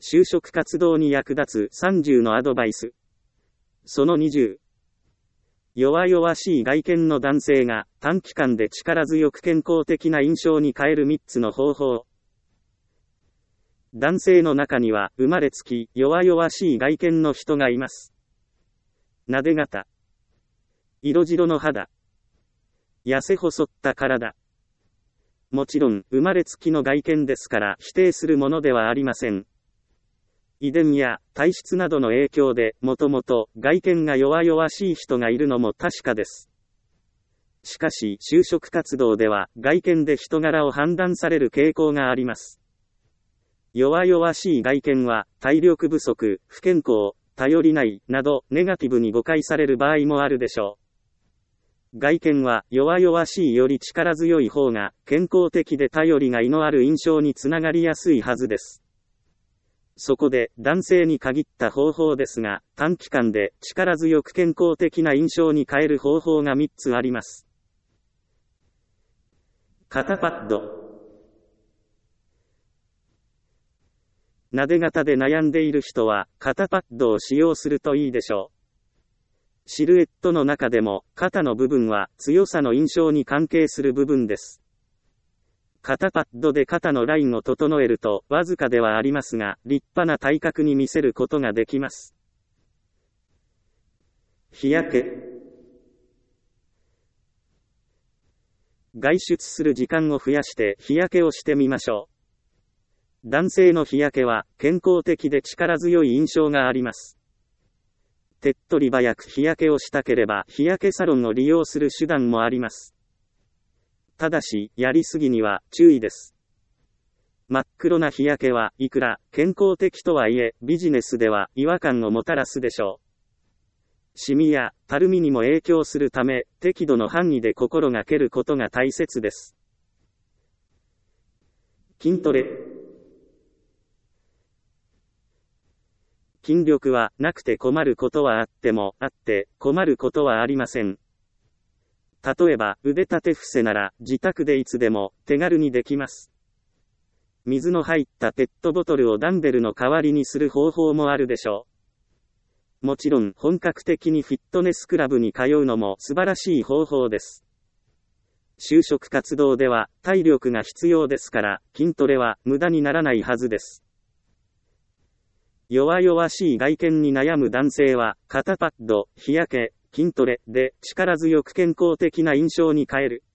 就職活動に役立つ30のアドバイス。その20。弱々しい外見の男性が短期間で力強く健康的な印象に変える3つの方法。男性の中には生まれつき弱々しい外見の人がいます。なで肩。色白の肌。痩せ細った体。もちろん生まれつきの外見ですから否定するものではありません。遺伝や体質などの影響でもともと外見が弱々しい人がいるのも確かです。しかし就職活動では外見で人柄を判断される傾向があります。弱々しい外見は体力不足、不健康、頼りないなどネガティブに誤解される場合もあるでしょう。外見は弱々しいより力強い方が健康的で頼りがいのある印象につながりやすいはずです。そこで男性に限った方法ですが、短期間で力強く健康的な印象に変える方法が3つあります。肩パッド。なで肩で悩んでいる人は肩パッドを使用するといいでしょう。シルエットの中でも肩の部分は強さの印象に関係する部分です。肩パッドで肩のラインを整えるとわずかではありますが立派な体格に見せることができます。日焼け。外出する時間を増やして日焼けをしてみましょう。男性の日焼けは健康的で力強い印象があります。手っ取り早く日焼けをしたければ日焼けサロンを利用する手段もあります。ただし、やりすぎには注意です。真っ黒な日焼けはいくら健康的とはいえビジネスでは違和感をもたらすでしょう。シミやたるみにも影響するため適度の範囲で心がけることが大切です。筋トレ。筋力はなくて困ることはあっても、あって困ることはありません。例えば、腕立て伏せなら、自宅でいつでも手軽にできます。水の入ったペットボトルをダンベルの代わりにする方法もあるでしょう。もちろん、本格的にフィットネスクラブに通うのも素晴らしい方法です。就職活動では、体力が必要ですから、筋トレは無駄にならないはずです。弱々しい外見に悩む男性は、肩パッド、日焼け、筋トレで力強く健康的な印象に変える。